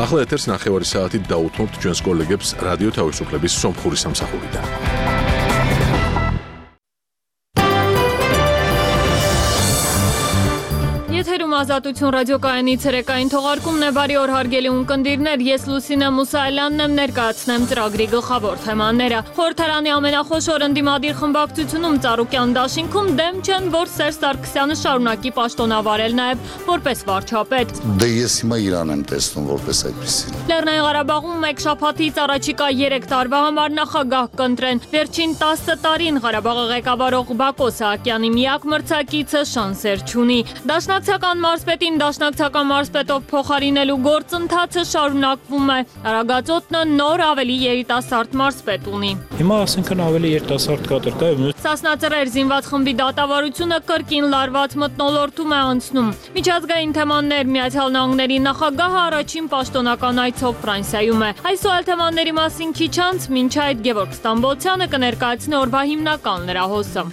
ახლა ეთერს 9 საათით დაუთმობთ ჩვენს კოლეგებს რადიო თავისუფლების სომხური სამსახურიდან. Եթերում ազատություն ռադիոկայանի ցերեկային թողարկումն է, բարի օր հարգելի ունկնդիրներ, ես Լուսինե Մուսայելյանն եմ, ներկայացնեմ ծրագրի գլխավոր թեմաները։ Խորհրդարանի ամենախոշոր ընդդիմադիր խմբակցությունում Ծառուկյան դաշինքում դեմ չեն, որ Սերժ Սարգսյանը շարունակի պաշտոնավարել նաև որպես վարչապետ։ Դե ես հիմա Իրան եմ տեսնում որպես այդպեսին։ Լեռնային Ղարաբաղում մեկ շաբաթից առաջիկա 3 տարվա համար նախագահ կընտրեն։ Վերջին 10 տարին Ղարաբաղը ղեկավարող Բակո Սահակյանի միակ մրցակիցը շանսեր չունի։ Դաշնակցական մարզպետին դաշնակցական մարզպետով փոխարինելու գործընթացը շարունակվում է։ Արագածոտնը նոր ավելի երիտասարդ մարզպետ ունի։ Հիմա ասենքն ավելի երիտասարդ կադր կա։ Սասնածռեր զինված խմբի դատավարությունը կրկին լարված մթնոլորտում է անցնում։ Միջազգային թեմաներ Միացյալ Նահանգների նախագահը առաջին պաշտոնական այցով Ֆրանսիայում է։ Այսօր թեմաների մասին քիչ անց մինչ այդ Գևորգ Ստամբոլցյանը կներկայացնի օրվա հիմնական լրահոսը։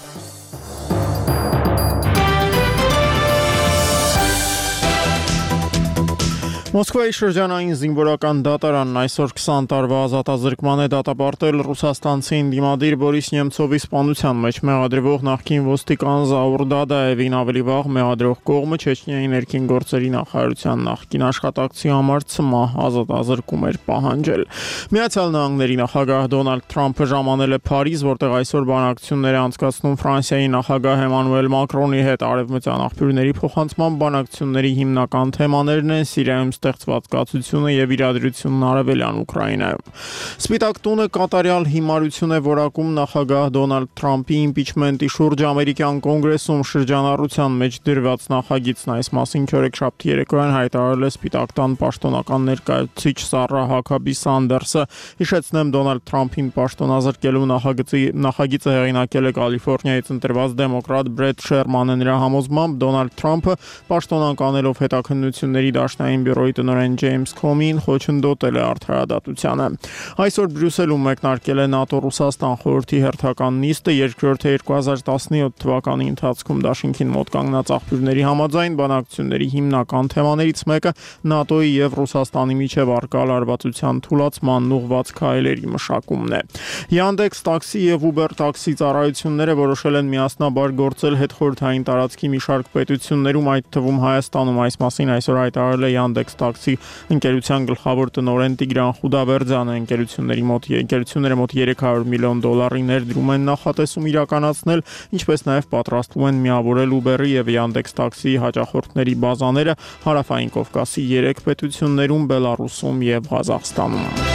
Մոսկվայի շրջանային զինվորական դատարանն այսօր 20 տարվա ազատազրկման է դատապարտել ռուսաստանցի ընդդիմադիր Բորիս Նեմցովի սպանության մեջ մեղադրվող նախկին ոստիկան Զաուր Դադաևին, ավելի վաղ մեղադրող կողմը Չեչնիայի ներքին գործերի նախարարության նախկին աշխատակցի համար ցմահ ազատազրկում էր պահանջել։ Միացյալ Նահանգների նախագահ Դոնալդ Թրամփը ժամանել է Փարիզ, որտեղ այսօր բանակցություններ է անցկացնում Ֆրանսիայի նախագահ Էմանուել Մակրոնի հետ։ Արևմտյան աղբյուրների փոխանցման բանակցությունների հիմնական թեմաներն են Սիրիայում ստեղծված կացությունը եւ իրադրությունն արևելյան Ուկրաինայում։ Սպիտակ տունը կատարյալ հիմարություն է որակում նախագահ Դոնալդ Թրամփի իմպիչմենտի շուրջ ամերիկյան կոնգրեսում շրջանառության մեջ դրված նախագիծն այս մասին չորեքշաբթի երեկոյան հայտարարել է Սպիտակ տան պաշտոնական ներկայացուցիչ Սառա Հաքաբի Սանդերսը։ Հիշեցնեմ, Դոնալդ Թրամփին պաշտոնազրկելու նախագիծը հեղինակել է Կալիֆոռնիայից ընտրված դեմոկրատ Բրեթ Շերմանը։ Նրա համոզմամբ Դոնալդ Թրամփը պաշտոնանկանելով հետաքննությունների դաշնային բյուրոյի տնօրեն Ջեյմս Քոմին խոչընդոտել է արդարադատությանը։ Այսօր Բրյուսելում մեկնարկել է ՆԱՏՕ-Ռուսաստան խորհրդի հերթական նիստը, երկրորդ 2017 թվականի ընթացքում դաշինքին մոտ կանգնած աղբյուրների համաձայն բանակցությունների հիմնական թեմաներից մեկը ՆԱՏՕ-ի եւ Ռուսաստանի միջև առկա լարվածության թուլացմանն ուղղված քայլերի մշակումն է։ Yandex տաքսի եւ Uber տաքսի ծառայությունները որոշել են միասնաբար գործել հետխորհրդային տարածքի մի շարք պետություններում, այդ թվում Հայաստանում։ Այս մասին այսօր հայտարարել է Yandex տաքսի ընկերության գլխավոր տնօրեն Տիգրան Խուդավերձյանը։ Ընկերությունները մոտ 300 միլիոն դոլարի ներդրում են նախատեսում իրականացնել, ինչպես նաև պատրաստվում են միավորել Uber-ի եւ Yandex տաքսիի հաճախորդների բազաները հարավային Կովկասի 3 պետություններում՝ Բելարուսում եւ Ղազախստանում։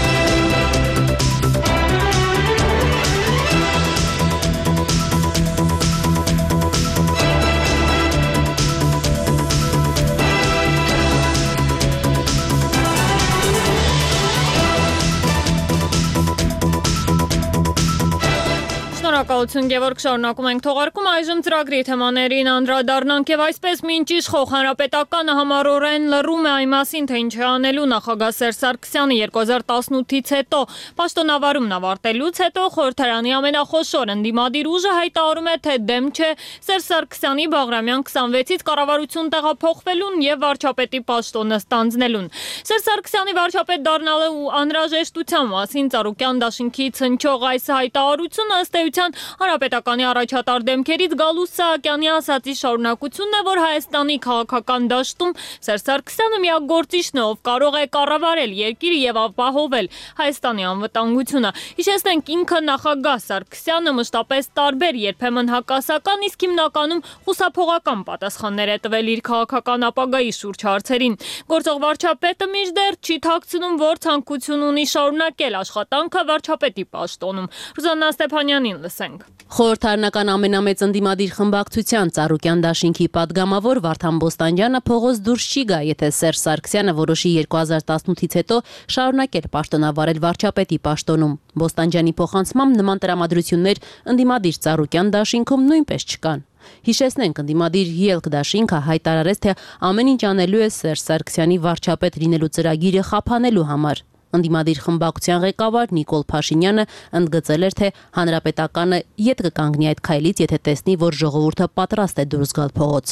Շնորհակալություն Գևորգ, շարունակում ենք թողարկումը, այժմ ծրագրի թեմաներին անդրադառնանք եւ այսպես մինչ իշխող հանրապետականը համառորեն լռում է այն մասին, թե ինչ է անելու նախագահ Սերժ Սարգսյանը 2018-ից հետո։ Պաշտոնավարումն ավարտելուց հետո խորհրդարանի ամենախոշոր ընդդիմադիր ուժը հայտարարում է, թե դեմ չէ Սերժ Սարգսյանի Բաղրամյան 26-ից կառավարություն տեղափոխվելուն եւ վարչապետի պաշտոնը ստանձնելուն։ Սերժ Սարգսյանի վարչապետ դառնալու անհրաժեշտության մասին Ծառուկյան դաշինքից հնչող այս հայտարարությունը ըստ էության Հանրապետականի առաջատար դեմքերից Գալուստ Սահակյանի ասացի շարունակությունն է, որ Հայաստանի քաղաքական դաշտում Սերժ Սարգսյանը միակ գործիչն է, ով կարող է կառավարել երկիրը եւ ապահովել Հայաստանի անվտանգությունը։ Հիշեցնենք, ինքը նախագահ Սարգսյանը մշտապես տարբեր, երբեմն հակասական, իսկ հիմնականում խուսափողական պատասխաններ է տվել իր քաղաքական ապագայի շուրջ հարցերին։ Գործող վարչապետը մինչդեռ չի թաքցնում, որ ցանկություն ունի շարունակել աշխատանքը վարչապետի պաշտոնում։ Ռուզաննա Ստեփանյանին լսենք։ Խորհրդարանական ամենամեծ ընդդիմադիր խմբակցության Ծառուկյան դաշինքի պատգամավոր Վարդան Բոստանջյանը փողոց դուրս չի գա, եթե Սերժ Սարգսյանը որոշի 2018-ից հետո շարունակել պաշտոնավարել վարչապետի պաշտոնում։ Բոստանջյանի փոխանցմամբ նման տրամադրություններ ընդդիմադիր Ծառուկյան դաշինքում նույնպես չկան։ Հիշեցնենք, ընդդիմադիր ելք դաշինքը հայտարարեց, թե ամեն ինչ անելու է Սերժ Սարգսյանի վարչապետ լինելու ծրագիրը խափանելու համար։ Ընդդիմադիր խմբակցության ղեկավար Նիկոլ Փաշինյանը ընդգծել էր, թե հանրապետականը ետ կկանգնի այդ քայլից, եթե տեսնի, որ ժողովուրդը պատրաստ է դուրս գալ փողոց։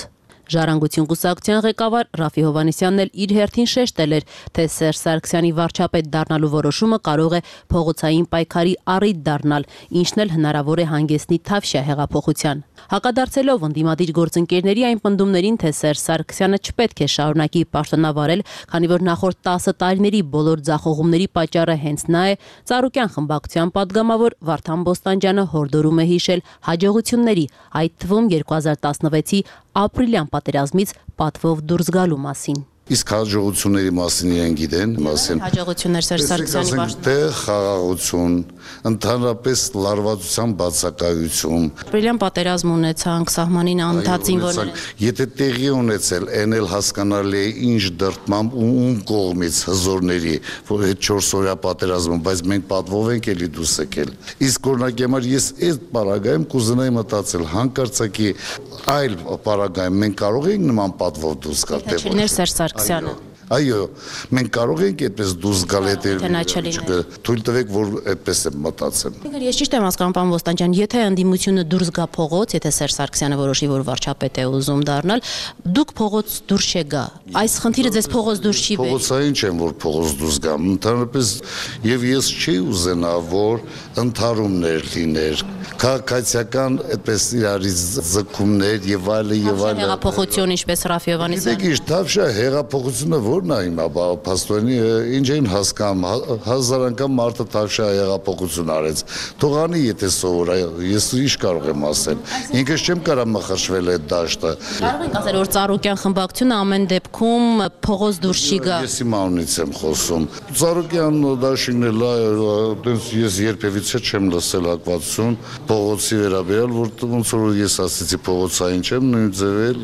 Ժառանգություն կուսակցության ղեկավար Ռաֆի Հովհաննիսյանն էլ իր հերթին շեշտել էր, թե Սերժ Սարգսյանի վարչապետ դառնալու որոշումը կարող է փողոցային պայքարի առիթ դառնալ, ինչն էլ հնարավոր է հանգեցնի Թավշյա հեղափոխության։ Հակադարձելով ընդդիմադիր գործընկերների այն պնդումներին, թե Սերժ Սարգսյանը չպետք է շարունակի պաշտոնավարել, քանի որ նախորդ 10 տարիների բոլոր ձախողումների պատճառը հենց նա է, Ծառուկյան խմբակցության падգամավոր Վարդան Բոստանջյանը հորդորում է հիշել հաջողությունների, այդ թվում 2016-ի ապրիլյան պատերազմից պատվով դուրս գալու մասին։ Իսկ հաջողությունների մասին իրեն գիտեն, հաջողություններ Սերժ Սարգսյանի պաշտպանության խաղաղություն, ընդհանրապես լարվածության բացակայություն։ Ապրիլյան պատերազմ ունեցանք, սահմանին անընդհատին որն Եթե տեղի ունեցել, այն էլ հասկանալի է ինչ դրդմամբ ու ում կողմից հզորների, որ այդ 4 օրյա պատերազմը, բայց մենք պատվով ենք էլի դուրս եկել։ Իսկ օրինակ համար ես այդ պարագայում կուզենայի մտածել, հանկարծակի այլ պարագայում մենք կարող ենք նման պատվով դուրս գալ, թե ոչ։ Այո, մենք կարող ենք այդպես դուրս գալ թույլ տվեք, որ այդպես եմ մտածեմ։ Ես ճիշտ եմ հասկանում, պարոն Բոստանջյան, եթե ընդդիմությունը դուրս գա փողոց, եթե Սերժ Սարգսյանը որոշի, որ վարչապետ է ուզում դառնալ, դուք փողոց դուրս չգա։ Այս խնդիրը ձեզ փողոց դուրս չի բերի։ Փողոցային չեմ, որ փողոց դուրս գամ, ընդհանրապես եւ ես չի ուզենա, որ ընդհարումներ լիներ, քաղաքացիական այդպես իրարից ձգումներ եւ այլն եւ այլն։ Հեղափոխություն, ինչպես Ռաֆի Հովհաննիսյանը։ Գիտեք, Թավշյա հեղափոխությունը ո՞րն է հիմա, փաստորեն ինչ են հասկանում, 1000 անգամ մարդը Թավշյա հեղափոխություն արեց։ Թող անի, եթե սովոր է, ես ինչ կարող եմ ասել։ Ինքս չեմ կարող մխրշվել այդ դաշտը։ Կարող ենք ասել, որ Ծառուկյան խմբակցությունը ամեն դեպքում փողոց դուրս չի գա։ Ես իմ անունից եմ խոսում։ Ծառուկյան դաշինն էլ այդպես ես երբևիցե չեմ լսել հակվածություն փողոցի վերաբերյալ, որ ոնց որ ես ասեցի փողոցային չեմ, նույն ձևել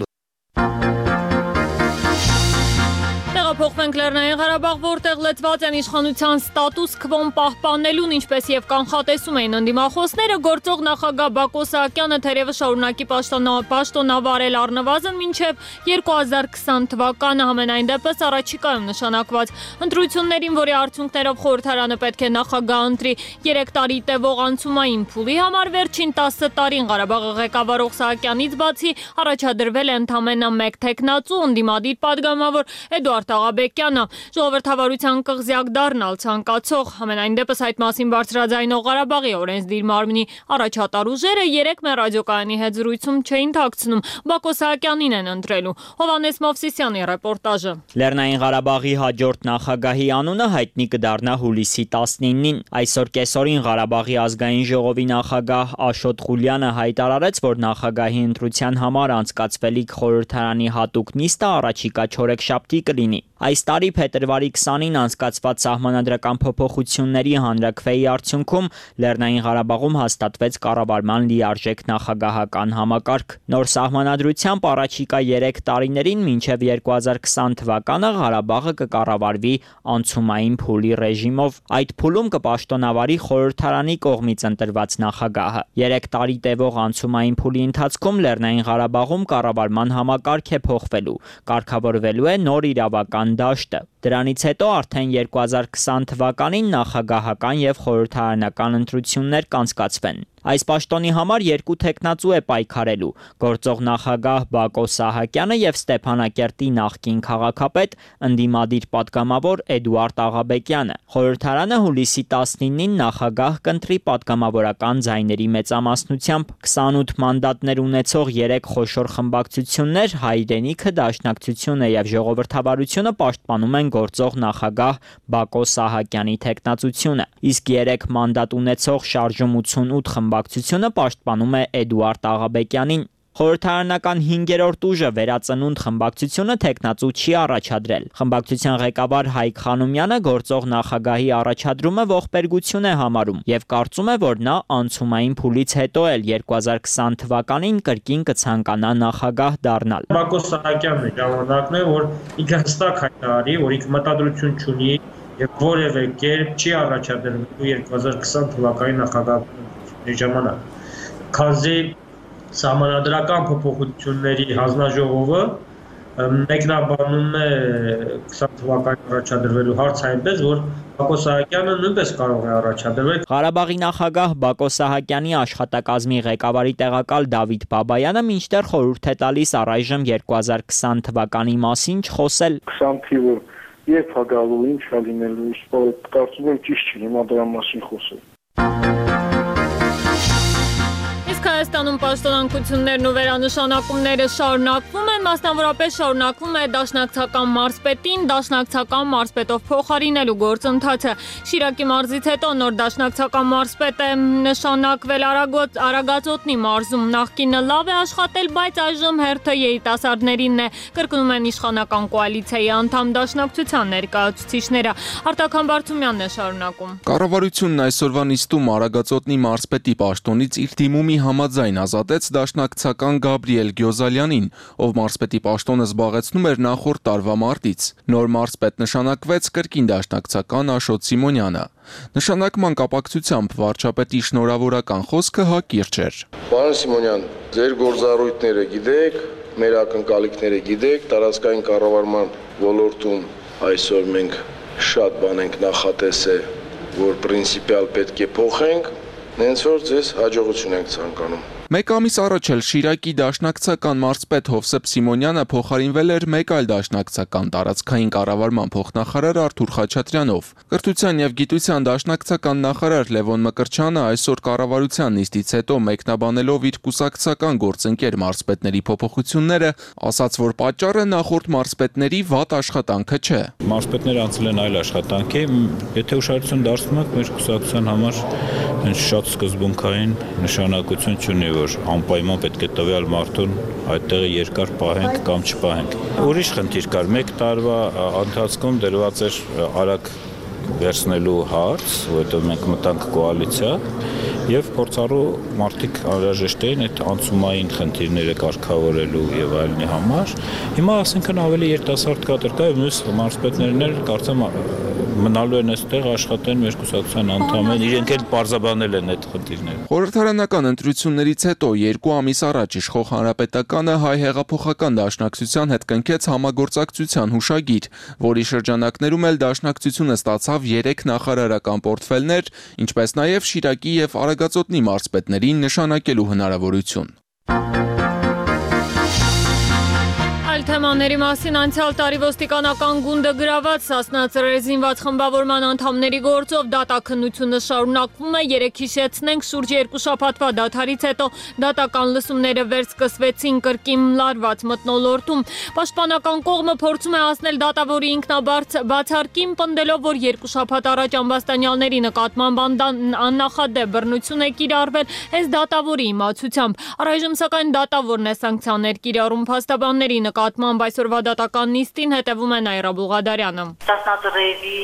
Փոխվենք Լեռնային Ղարաբաղ, որտեղ լեցված են իշխանության ստատուս քվոն պահպանելուն, ինչպես եւ կանխատեսում էին ընդդիմախոսները, գործող նախագահ Բակո Սահակյանը թերևս շարունակի պաշտոնավարել առնվազն մինչեւ 2020 թվականը, համենայն դեպս առաջիկայում նշանակված ընտրություններին, որի արդյունքներով խորհրդարանը պետք է նախագահ ընտրի 3 տարի տևող անցումային փուլի համար, վերջին 10 տարին Ղարաբաղը ղեկավարող Սահակյանից բացի առաջադրվել է ընդամենը 1 տեխնացու ընդդիմադիր падգամավոր Էդուարդ Աղաբեկյանը, ժողովրդավարության կղզյակ դառնալ ցանկացող, համենայն դեպս այդ մասին բարձրաձայնող Ղարաբաղի օրենսդիր մարմնի առաջատար ուժերը 3 մեր ռադիոկայանի հետ զրույցում չէին թաքցնում Բակո Սահակյանին են ընտրելու։ Հովհաննես Մովսիսյանի ռեպորտաժը։ Լեռնային Ղարաբաղի հաջորդ նախագահի անունը հայտնի կդառնա հուլիսի 19-ին։ Այսօր կեսօրին Ղարաբաղի ազգային ժողովի նախագահ Աշոտ Ղուլյանը հայտարարեց, որ նախագահի ընտրության համար անցկացվելիք խորհրդարանի հատուկ նիստը առաջիկա չորեքշաբթի կլինի։ Այս տարի փետրվարի 20-ին անցկացված սահմանադրական փոփոխությունների հանրաքվեի արդյունքում Լեռնային Ղարաբաղում հաստատվեց կառավարման լիարժեք նախագահական համակարգ։ Նոր սահմանադրությամբ առաջիկա 3 տարիներին մինչև 2020 թվականը Ղարաբաղը կկառավարվի անցումային փուլի ռեժիմով։ Այդ փուլում կպաշտոնավարի խորհրդարանի կողմից ընտրված նախագահը։ 3 տարի տևող անցումային փուլի ընթացքում Լեռնային Ղարաբաղում կառավարման համակարգ է փոխվելու, կարգավորվելու է նոր իրավական դաշտը։ Դրանից հետո արդեն 2020 թվականին նախագահական եւ խորհրդարանական ընտրություններ կանցկացվեն։ Այս պաշտոնի համար 2 տեխնացու է պայքարելու՝ գործող նախագահ Բակո Սահակյանը եւ Ստեփանակերտի նախկին քաղաքապետ ընդդիմադիր падգամավոր Էդուարդ Աղաբեկյանը։ Խորհրդարանը հուլիսի 19-ին նախագահ կընտրի падգամավորական ձայների մեծամասնությամբ 28 մանդատներ ունեցող 3 խոշոր խմբակցություններ Հայրենիքը, Դաշնակցությունը եւ Ժողովրդավարությունը պաշտպանում են գործող նախագահ Բակո Սահակյանի տեխնացությունը, իսկ 3 մանդատ ունեցող Շարժում 88 խմբակցությունը պաշտպանում է Էդուարդ Աղաբեկյանին։ Խորհրդարանական 5-րդ ուժը Վերածնունդ խմբակցությունը տեխնացու չի առաջադրել։ Խմբակցության ղեկավար Հայկ Խանոմյանը գործող նախագահի առաջադրումը ողբերգություն է համարում եւ կարծում է, որ նա անցումային փուլից հետո էլ 2020 թվականին կրկին կցանկանա նախագահ դառնալ։ Բակո Սահակյանն է ժամանակն է, որ ինքը հստակ հայտարարի, որ ինքը մտադրություն չունի եւ որևէ կերպ չի առաջադրվելու 2020 թվականի նախագահի ժամանակ։ Քանզի Սահմանադրական փոփոխությունների հանձնաժողովը մեկնաբանում է 20 թվականին առաջադրվելու հարց այնպես, որ Բակո Սահակյանը նույնպես կարող է առաջադրվել։ Ղարաբաղի նախագահ Բակո Սահակյանի աշխատակազմի ղեկավարի տեղակալ Դավիթ Բաբայանը մինչդեռ խորհուրդ է տալիս առայժմ 2020 թվականի մասին չխոսել։ 20 թիվը երբ է գալու, ինչ է լինելու, կարծում եմ ճիշտ չի հիմա դրա մասին խոսել։ Հայաստանում պաշտոնանկություններն ու վերանշանակումները շարունակվում են, մասնավորապես շարունակվում է դաշնակցական մարզպետին դաշնակցական մարզպետով փոխարինելու գործընթացը։ Շիրակի մարզից հետո նոր դաշնակցական մարզպետ է նշանակվել Արագածոտնի մարզում։ Նախկինը լավ է աշխատել, բայց այժմ հերթը երիտասարդներինն է, կրկնում են իշխանական կոալիցիայի անդամ դաշնակցության ներկայացուցիչները։ Արտակ Համբարձումյանն է շարունակում։ Կառավարությունն այսօրվա նիստում Արագածոտնի մարզպետի պաշտոնից իր դիմումի համաձայն ազատեց դաշնակցական Գաբրիել Գյոզալյանին, ով մարզպետի պաշտոնը զբաղեցնում էր նախորդ տարվա մարտից։ Նոր մարզպետ նշանակվեց կրկին դաշնակցական Աշոտ Սիմոնյանը։ Նշանակման կապակցությամբ վարչապետի շնորհավորական խոսքը հակիրճ էր։ Պարոն Սիմոնյան, ձեր գործառույթները գիտեք, մեր ակնկալիքները գիտեք, տարածքային կառավարման ոլորտում այսօր մենք շատ բան ենք նախատեսել, որ պրինցիպիալ պետք է փոխենք, հենց որ ձեզ հաջողություն ենք ցանկանում։ Մեկ ամիս առաջ էլ Շիրակի դաշնակցական մարզպետ Հովսեփ Սիմոնյանը փոխարինվել էր մեկ այլ դաշնակցական տարածքային կառավարման փոխնախարար Արթուր Խաչատրյանով։ Կրթության եւ գիտության դաշնակցական նախարար Լևոն Մկրտչյանը այսօր կառավարության նիստից հետո մեկնաբանելով իր կուսակցական գործընկեր մարզպետների փոփոխությունները, ասաց, որ պատճառը նախորդ մարզպետների վատ աշխատանքը չէ։ Մարզպետները անցել են այլ աշխատանքի, եթե ուշադրություն դարձնում եք, մեր կուսակցության համար շատ սկզբունքային նշանակություն չունի, որ անպայման պետք է տվյալ մարդուն այդտեղ երկար պահենք կամ չպահենք։ Ուրիշ խնդիր կար, մեկ տարվա ընթացքում դրված էր արագ վերցնելու հարց, որովհետև մենք մտանք կոալիցիա եւ փորձառու մարդիկ անհրաժեշտ էին այդ անցումային խնդիրները կարգավորելու եւ այլնի համար։ Հիմա ասենքն ավելի երիտասարդ կադր կա եւ մյուս մարզպետներն էլ կարծեմ մնալու են այստեղ աշխատեն մեր կուսակցության անդամներ, իրենք էլ պարզաբանել են այդ խնդիրները։ Խորհրդարանական ընտրություններից հետո 2 ամիս առաջ իշխող հանրապետականը հայ հեղափոխական դաշնակցության հետ կնքեց համագործակցության հուշագիր, որի շրջանակներում էլ դաշնակցությունը ստացավ 3 նախարարական պորտֆելներ, ինչպես նաև Շիրակի եւ Արագածոտնի մարզպետներին նշանակելու հնարավորություն։ Թեմաների մասին անցյալ տարի ոստիկանական գունդը գրաված Սասնա ծռեր զինված խմբավորման անդամների գործով դատաքննությունը շարունակվում է։ Երեկ հիշեցնենք շուրջ 2 շաբաթվա դադարից հետո դատական լսումները վերսկսվեցին կրկին լարված մթնոլորտում։ Պաշտպանական կողմը փորձում է հասնել դատավորի ինքնաբացարկին, պնդելով, որ 2 շաբաթ առաջ ամբաստանյալների նկատմամբ աննախադեպ բռնություն է կիրառվել հենց դատավորի իմացությամբ։ Առայժմ սակայն դատավորն է սանկցիաներ կիրառում փաստաբանների նկատմամբ այսօրվա դատական նիստին հետևում է Նաիրա Բուղադարյանը։ Սասնա ծռերի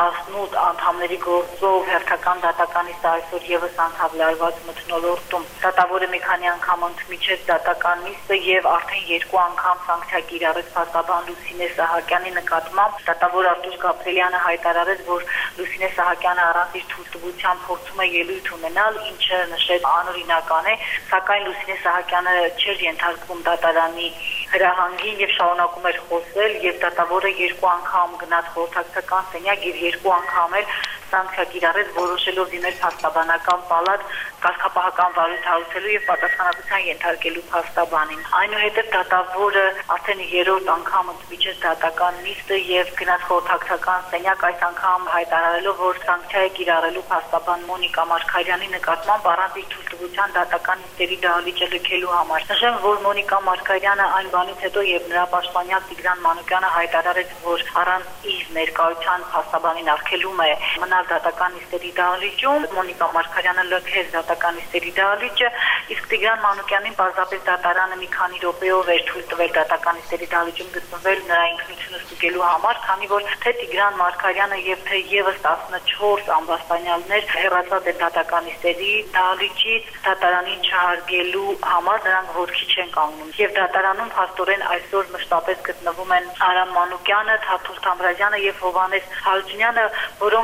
18 անդամների գործով հերթական դատականից այսօր եւս անդավլարված մթնոլորտում դատավորը մի քանի անգամ ընդմիջեց դատական նիստը եւ արդեն 2 անգամ սանկցիա կիրառեց փաստաբան Լուսինե Սահակյանի նկատմամբ։ Դատավոր Արտուշ Գաբրելյանը հայտարարեց, որ Լուսինե Սահակյանը առանց իր թույլտվության փորձում է ելույթ ունենալ, ինչը նշեց անօրինական է, սակայն Լուսինե Սահակյանը չէր ենթարկվում դատարանի հրահանգին եւ շարունակում էր խոսել եւ դատավորը 2 անգամ գնաց խորհրդակցական սենյակ եւ 2 անգամ էլ սանկցիա կիրառեց, որոշելով դիմել փաստաբանական պալատ կարգապահական վարույթ հարուցելու եւ պատասխանատվության ենթարկելու փաստաբանին։ Այնուհետև դատավորը արդեն 3-րդ անգամ ընդմիջեց դատական նիստը եւ գնաց խորհրդակցական սենյակ, այս անգամ հայտարարելով, որ սանկցիա է կիրառելու փաստաբան Մոնիկա Մարգարյանի նկատմամբ առանց իր թույլտվության դատական նիստերի դահլիճը լքելու համար։ Նշեմ, որ Մոնիկա Մարգարյանը այն բանից հետո եւ նրա պաշտպանյալ Տիգրան Մանուկյանը հայտարարեց, որ առանց իր ներկայության փաստաբանին արգելում է մնալ դատական նիստերի դահլիճում։ Մոնիկա Մարգարյանը լքեց դատական նիստերի դահլիճը, իսկ Տիգրան Մանուկյանին պարզապես դատարանը մի քանի րոպեով էր թույլ տվել դատական նիստերի դահլիճում գտնվել նրա ինքնությունը ստուգելու համար, քանի որ թե Տիգրան Մարգարյանը եւ թե եւս 14 ամբաստանյալներ հեռացած են դատական նիստերի դահլիճից դատարանին չհարգելու համար, նրանք ոտքի չեն կանգնում։ Եվ դատարանում փաստորեն այսօր մշտապես գտնվում են Արամ Մանուկյանը, Թաթուլ Թամրազյանը եւ Հովհաննես Հալջյանը, որոնք որ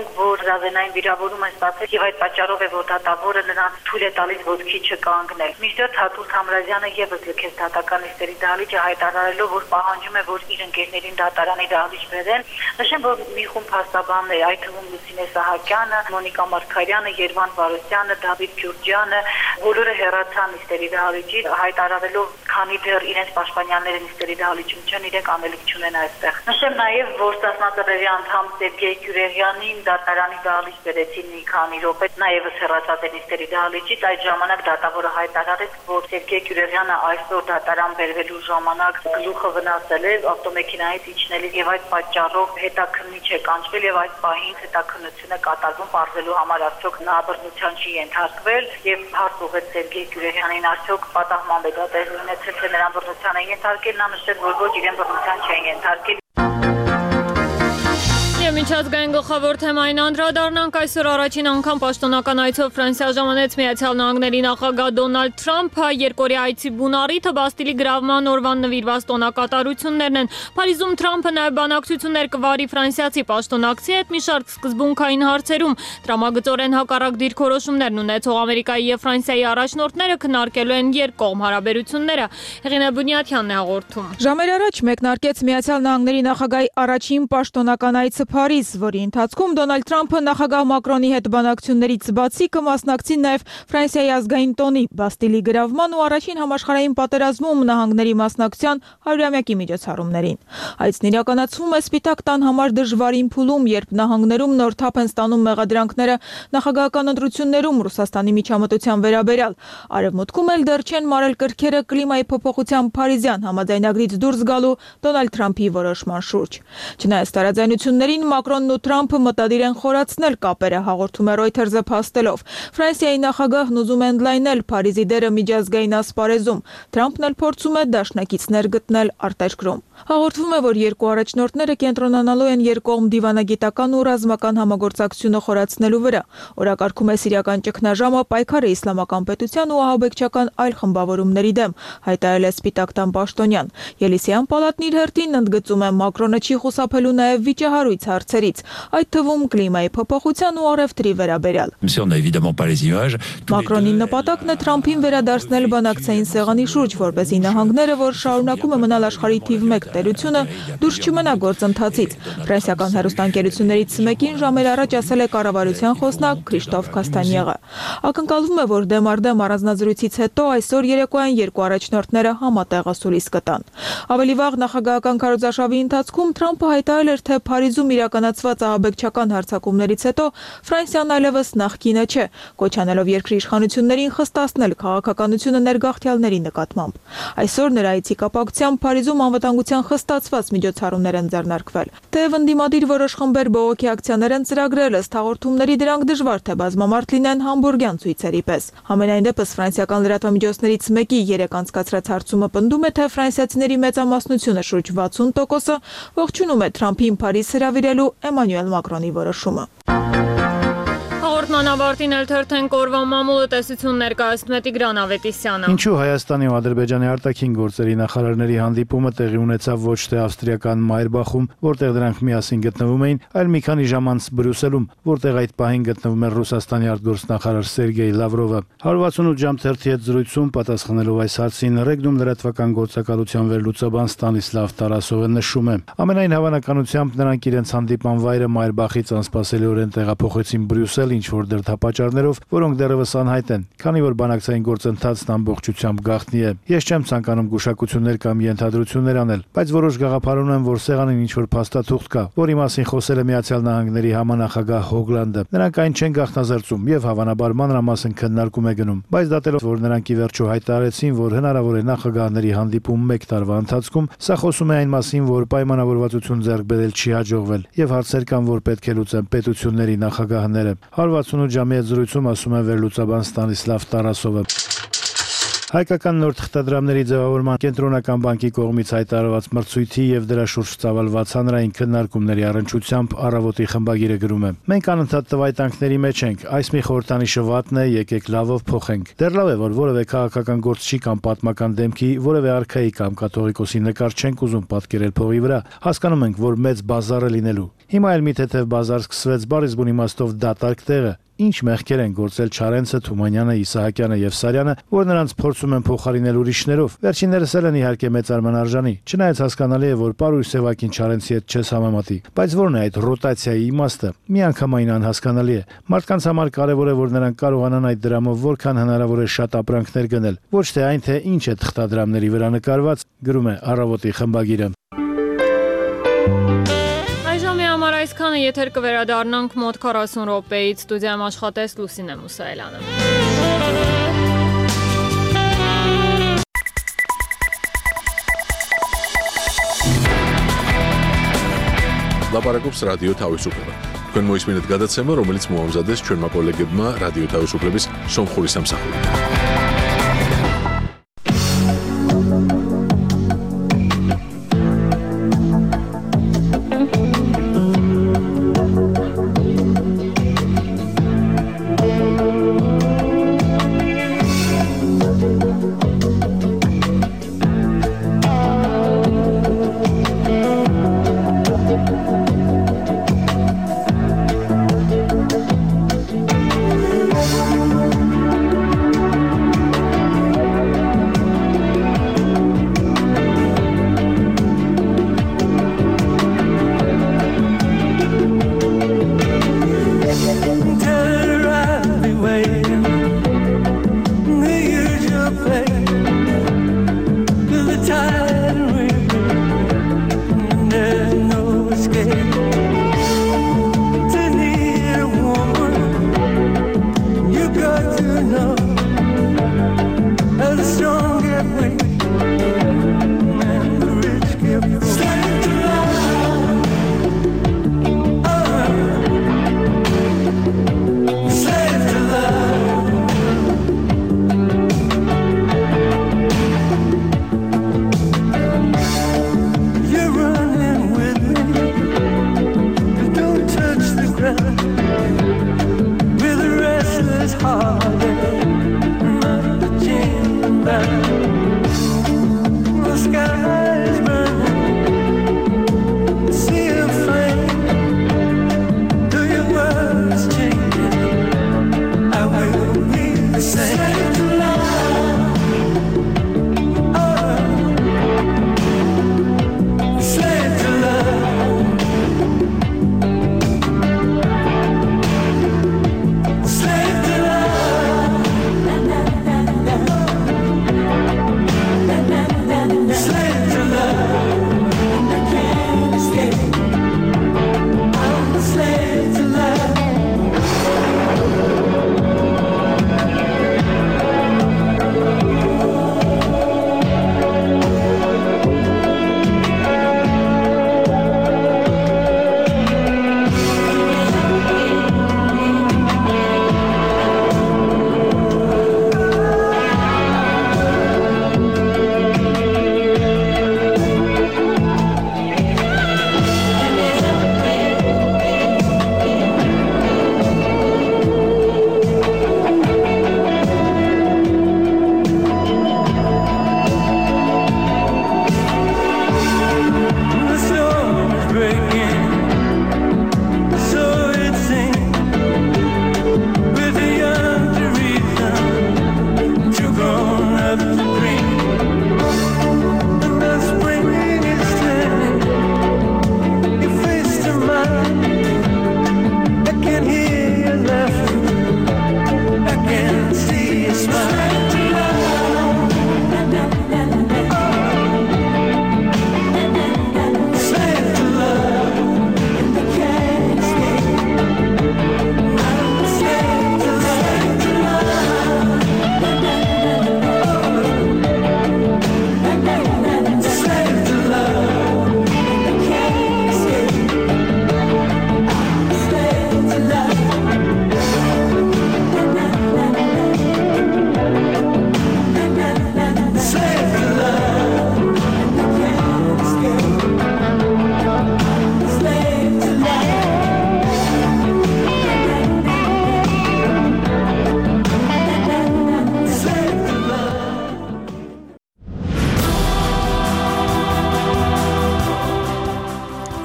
հրազենային վիրավորում են ստացել եւ այդ պատճառով է որ դատավորը նրանց թույլ է տալիս ոտքի չկանգնել։ Մինչդեռ Հատուլ Համրազյանը եւս լքեց դատական նիստերի դահլիճը հայտարարելով որ պահանջում է որ իր ընկերներին դատարանի դահլիճ բերեն։ Նշեմ որ մի խումբ հաստաբաններ, այդ թվում Լուսինե Սահակյանը, Մոնիկա Մարգարյանը, Երվան Վարոսյանը, Դավիթ Ջուրջյանը բոլորը հեռացան նիստերի դահլիճից հայտարարելով քանի դեռ իրենց պաշտպանյանները նիստերի դահլիճում չեն, իրենք անելիք չունեն այստեղ։ Նշեմ նաև որ Ստասնաձևի անդամ Սերգեյ Կյուրեղյանին դատարանի դահլիճ բերեցին մի քանի րոպե, նաև հեռացած է նիստերի դահլիճից, այդ ժամանակ դատավորը հայտարարեց որ Սերգեյ Կյուրեղյանը այսօր դատարան բերվելու ժամանակ գլուխը վնասել է ավտոմեքենայից իջնելիս եւ այդ պատճառով հետաքննիչ է կանչվել եւ այդ պահին հետաքննությունը կատարվում պարզելու համար արդյոք նա բռնության չի ենթարկվել եւ հարց ուղղեց Սերգեյ Կյուրեղյանին արդյոք պատահման է դա տեղի ունեցել թե նրան բռնության են ենթարկել, նա նշեց որ ոչ իրեն բռնության չեն ենթարկել։ Միջազգային գլխավոր թեմային անդրադառնանք այսօր առաջին անգամ պաշտոնական այցով Ֆրանսիա ժամանեց Միացյալ Նահանգների նախագահ Դոնալդ Թրամփը երկօրյա այցի բունառիթը Բաստիլի գրավման օրվան նվիրված տոնակատարություններն են։ Փարիզում Թրամփը նաև բանակցություններ կվարի ֆրանսիացի պաշտոնակցի հետ մի շարք սկզբունքային հարցերում։ Տրամագծորեն հակառակ դիրքորոշումներն ունեցող Ամերիկայի եւ Ֆրանսիայի առաջնորդները քննարկելու են երկկողմ հարաբերությունները։ Հեղինե Բունյաթյանն է հաղորդում։ Ժամեր առաջ մեկնարկեց Միացյալ Նահանգների նախագահի առաջին պաշտոնական այցը Փարիզ, որի ընթացքում Դոնալդ Թրամփը նախագահ Մակրոնի հետ բանակցություններից բացի կմասնակցի նաև Ֆրանսիայի ազգային տոնի, Բաստիլի գրավման ու առաջին համաշխարհային պատերազմում նահանգների մասնակցության 100-ամյակի միջոցառումներին։ Այցն իրականացվում է Սպիտակ տան համար դժվարին փուլում, երբ նահանգներում նոր թափ են ստանում մեղադրանքները նախագահական ընտրություններում Ռուսաստանի միջամտության վերաբերյալ։ Արևմուտքում էլ դեռ չեն մարել կրքերը կլիմայի փոփոխության փարիզյան համաձայնագրից դուրս գալու Դոնալդ Թրամփի որոշման շուրջ։ Չնայած տարաձայնություններին Մակրոնն ու Թրամփը մտադիր են խորացնել կապերը, հաղորդում է Reuters-ը փաստելով։ Ֆրանսիայի նախագահն ուզում է ընդլայնել Փարիզի դերը միջազգային ասպարեզում։ Թրամփն էլ փորձում է դաշնակիցներ գտնել արտերկրում։ Հաղորդվում է, որ երկու առաջնորդները կենտրոնանալու են երկկողմ դիվանագիտական ու ռազմական համագործակցությունը խորացնելու վրա։ Օրակարգում է սիրիական ճգնաժամը, պայքարը իսլամական պետության ու ահաբեկչական այլ խմբավորումների դեմ, հայտարարել է Սպիտակ տան պաշտոնյան։ Ելիսեյան պալատն իր հերթին ընդգծում է Մակրոնը չի խուսափելու նաև վիճահարույց հարցերից, այդ թվում կլիմայի փոփոխության ու առևտրի վերաբերյալ։ Մակրոնի նպատակն է Թրամփին վերադարձնել բանակցային սեղանի շուրջ, որպեսզի նահանգները, որ շարունակում է մնալ աշխարհի թիվ 1 տերությունը, դուրս չմնա գործընթացից։ Ֆրանսիական հեռուստաընկերություններից մեկին ժամեր առաջ ասել է կառավարության խոսնակ Քրիշտոֆ Կաստանյեղը։ Ակնկալվում է, որ դեմ առանձնազրույցից հետո այսօր երեկոյան երկու առաջնորդները համատեղ ասուլիս կտան։ Ավելի վաղ նախագահական քարոզարշավի ընթացքում Թրամփը հայտարարել էր, թե Փարիզում իրականացված ահաբեկչական հարձակումներից հետո Ֆրանսիան այլևս նախկինը չէ, կոչանելով երկրի իշխանություններին խստացնել քաղաքականությունը ներգաղթյալների նկատմամբ։ Այսօր նրա այցի կապակցությամբ Փարիզում անվտանգության խստացված միջոցառումներ են ձեռնարկվել։ Թեև ընդդիմադիր որոշ խմբեր բողոքի ակցիաներ են ծրագրել, ըստ հաղորդումների դրանք դժվար թե բազմամարդ լինեն համբուրգյան ցույցերի պես։ Համենայն դեպս ֆրանսիական լրատվամիջոցներից մեկի երեք անցկացրած հարցումը պնդում է, թե ֆրանսիացիների մեծամասնությունը շուրջ 60%-ը ողջունում է Թրամփին Փարիզ հրավիրելու Էմանուել Մակրոնի որոշումը։ Հաղորդման ավարտին էլ թերթենք օրվա մամուլը տեսություն ներկայացնում է Տիգրան Ավետիսյանը։ Ինչու Հայաստանի ու Ադրբեջանի արտաքին գործերի նախարարների հանդիպումը տեղի ունեցավ ոչ թե ավստրիական Մայրբախում, որտեղ դրանք միասին գտնվում էին, այլ մի քանի ժամ անց Բրյուսելում, որտեղ այդ պահին գտնվում էր Ռուսաստանի արտգործնախարար Սերգեյ Լավրովը։ 168 ժամ թերթի հետ զրույցում պատասխանելով այս հարցին Ռեգնում լրատվական գործակալության վերլուծաբան Ստանիսլավ Տարասովը նշում է. ամենայն հավանականությամբ նրանք իրենց հանդիպման վայրը Մայրբախից անսպասելիորեն տեղափոխեցին Բրյուսել, ինչ որ դրդապատճառներով, որոնք դեռևս անհայտ են, քանի որ բանակցային գործընթացն ամբողջությամբ գաղտնի է։ Ես չեմ ցանկանում գուշակություններ կամ ենթադրություններ անել, բայց որոշ գաղափար ունեմ, որ սեղանին ինչ որ փաստաթուղթ կա, որի մասին խոսել է Միացյալ Նահանգների համանախագահ Հոգլանդը։ Նրանք այն չեն գաղտնազերծում եւ հավանաբար մանրամասն քննարկում է գնում, բայց դատելով, որ նրանք ի վերջո հայտարարեցին, որ հնարավոր է նախագահների հանդիպում 1 տարվա ընթացքում, սա խոսում է այն մասին, որ պայմանավորվածություն ձեռք բերել չի հաջողվել եւ հարցեր կան, որ պետք է լուծեն պետությունների նախագահները։ 168 ժամի հետ զրույցում ասում է վերլուծաբան Ստանիսլավ Տարասովը։ Հայկական նոր թղթադրամների ձևավորման կենտրոնական բանկի կողմից հայտարարված մրցույթի եւ դրա շուրջ ծավալված հանրային քննարկումների առնչությամբ Առավոտի խմբագիրը գրում է. Մենք անընդհատ տվայտանքների մեջ ենք, այս մի խորհրդանիշը վատն է, եկեք լավով փոխենք։ Դեռ լավ է, որ որևէ քաղաքական գործչի կամ պատմական դեմքի, որևէ արքայի կամ կաթողիկոսի նկար չենք ուզում պատկերել փողի վրա։ Հասկանում ենք, որ մեծ բազար է լինելու։ Հիմա էլ մի թեթև բազար սկսվեց բառից բուն իմաստով դատարկ տեղը։ Ինչ մեղքեր են գործել Չարենցը, Թումանյանը, Իսահակյանը եւ Սարյանը, որ նրանց փորձում են փոխարինել ուրիշներով։ Վերջիններս էլ են իհարկե մեծարման արժանի։ Չնայած հասկանալի է, որ Պարույր Սևակին Չարենցի հետ չես համեմատի, բայց ո՞րն է այդ ռոտացիայի իմաստը։ Միանգամայն անհասկանալի է։ Մարդկանց համար կարևոր է, որ նրանք կարողանան այդ դրամով որքան հնարավոր է շատ ապրանքներ գնել, ոչ թե այն, թե ինչ է թղթադրամների վրա նկարված, գրում է Առավոտի խմբագիրը։ Այսքանը եթեր կվերադառնանք մոտ 40 րոպեից ստուդիայում աշխատեց Լուսինե Մուսայելյանը։ Լապարակոպս ռադիո თავისუფლება։ Თქვენ მოისმინეთ გადაცემა, რომელიც მოამზადეს ჩვენმა კოლეგებმა რადიო თავისუფლების სომხური სამსახური.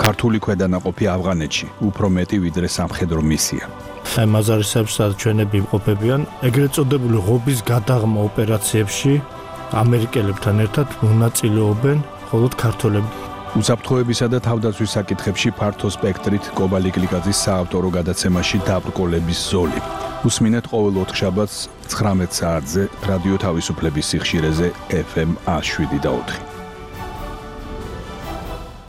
ქართული ქვედანაყოფი ავღანეთში უფრო მეტი ვიდრე სამხედრო მისია. მაზარისებსაც ჩვენები იმყოფებიან ეგრეთ წოდებული ღობის გადაღმა ოპერაციებში ამერიკელებთან ერთად მონაწილეობენ მხოლოდ ქართველები. უსაფრთხოებისა და თავდაცვის საკითხებში ფართო სპექტრით კობალი გლიკაძის საავტორო გადაცემაში დაბრკოლების ზოლი. უსმინეთ ყოველ 4 შაბათს 19 საათზე რადიო თავისუფლების სიხშირეზე FM 107 და 4.